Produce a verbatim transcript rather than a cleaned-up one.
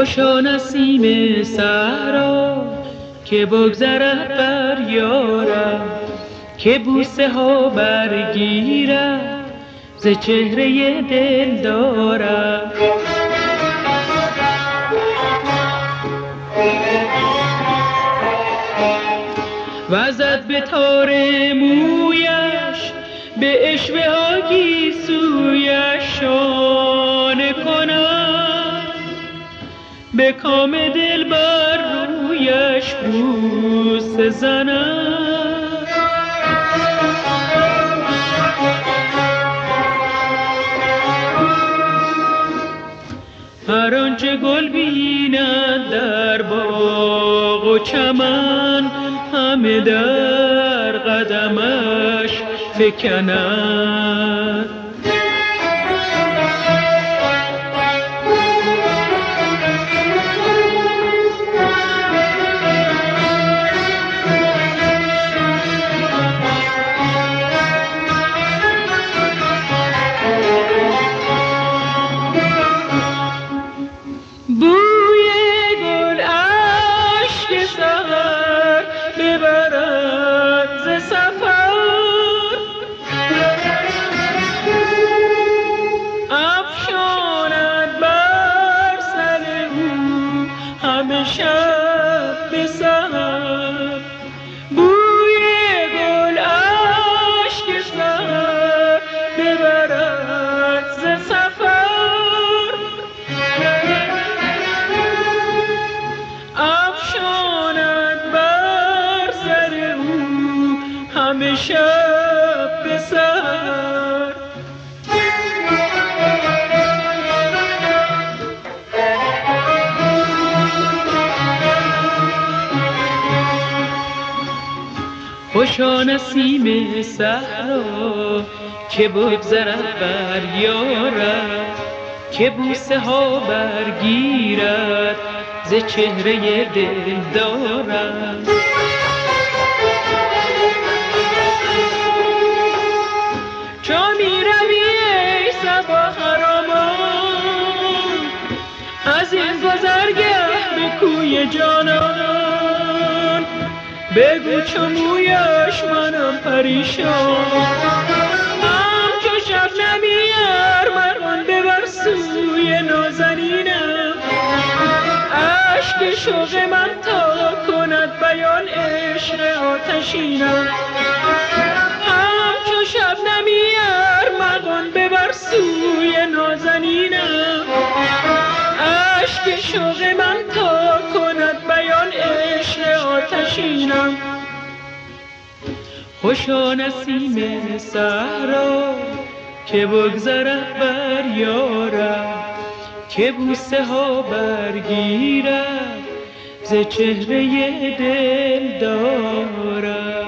خوشا نسیم صحرا که بگذرد بر یارم، که بوسه ها برگیرد ز چهره دل دارم. وزد به تار مویش به اشوه ها گیسویش شانه کنم، به کام دل بر رویش بوسه زنم. هر آنچه گل بیند در باغ و چمن، همه در قدمش فکند. شب به سحر بوی گل اشک سحر ببرد ز سفر، افشاند بر سر او همه شب به سحر. خوشا نسیم صحرا که بگذرد بر یارم، که بوسه ها برگیرد ز چهره دل دارم. چو می روی ای صبا خرامان، از این گذرگه به کوی جانان، بگو چو مویش منم پریشان. همچو شبنمی ارمغان ببر سوی نازنینم، اشک شوق من تا کند بیان عشق آتشینم. همچو شبنمی ارمغان ببر سوی نازنینم، اشک شوق من تا کند بیان عشق آتشینم. خوشا نسیم صحرا که بگذرد بر یارم، که بوسه ها برگیرد ز چهره دل دارم.